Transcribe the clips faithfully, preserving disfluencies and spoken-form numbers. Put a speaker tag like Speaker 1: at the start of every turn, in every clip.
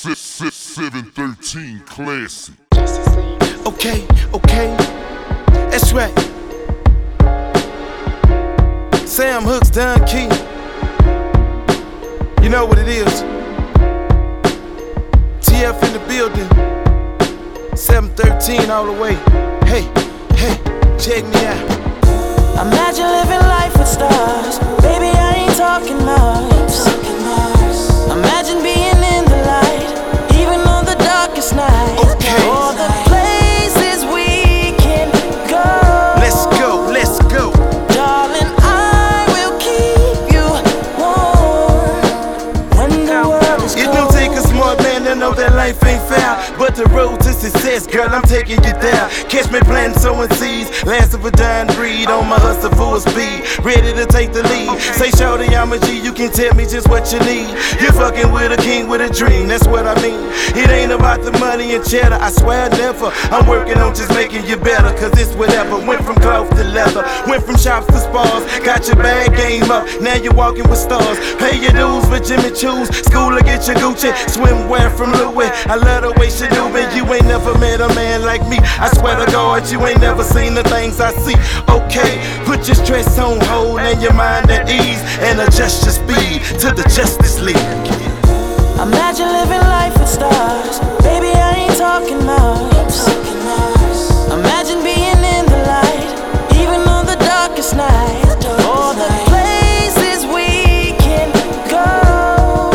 Speaker 1: seven thirteen classic.
Speaker 2: Okay, okay, that's right. Sam Hooks, Don Key. You know what it is. T F in the building. seven thirteen all the way. Hey, hey, check me out.
Speaker 3: Imagine living life with stars. Baby, I ain't talking Mars. Imagine being in the light, even on the darkest night.
Speaker 2: Okay.
Speaker 3: All the places we can go.
Speaker 2: Let's go, let's go.
Speaker 3: Darling, I will keep you warm when the world is
Speaker 2: It
Speaker 3: cold.
Speaker 2: don't take a smart man to know that life ain't fair, but the road to success, girl, I'm taking you there. Catch me planting, sowing seeds, last of a dying breed, on my hustle full speed, ready to take the lead. Say, shorty, I'm a G, you can tell me just what you need. You're fucking with a king with a dream, that's what I mean. It ain't about the money and cheddar, I swear never. I'm working on just making you better, cause it's whatever. Went from cloth to leather, went from shops to spas, got your bag game up, now you're walking with stars. Pay your dues for Jimmy Choo's, school to get your Gucci, swimwear from Louis. I love the way she do me, you ain't never met a man like me. I swear to God, you ain't never seen the things I see. Okay, put your stress on hold and your mind at ease, and adjust your speed to the Justice League.
Speaker 3: Imagine living life with stars. Baby, I ain't talking Mars. Imagine being in the light, even on the darkest night. All the places we can go.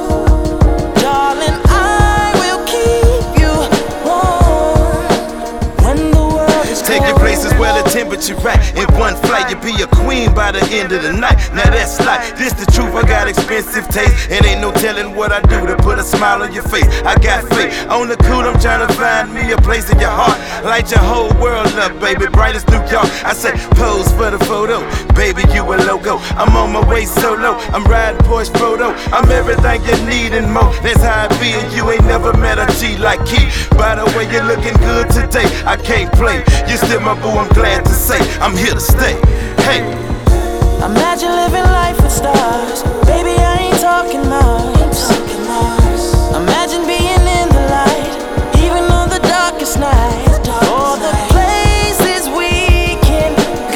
Speaker 3: Darling, I will keep you warm when the world is cold.
Speaker 2: Take you places where the temperature right. In one flight, you be a queen by the end of the night. Now that's like, this the truth, I got expensive taste. It ain't no telling what I do to put a smile on your face. I got faith, on the cool, I'm trying to find me a place in your heart. Light your whole world up, baby, bright as New York. I said, pose for the photo, baby, you a logo. I'm on my way solo, I'm riding Porsche photo. I'm everything you need and more, that's how it be. And you ain't never met a G like Key. By the way, you're looking good today, I can't play. You still my boo, I'm glad to say, I'm here to stay. Hey.
Speaker 3: Imagine living life with stars. Baby, I ain't talking Mars. Imagine being in the light, even on the darkest night. All the places we can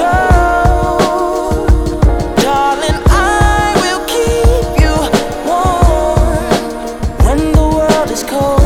Speaker 3: go. Darling, I will keep you warm when the world is cold.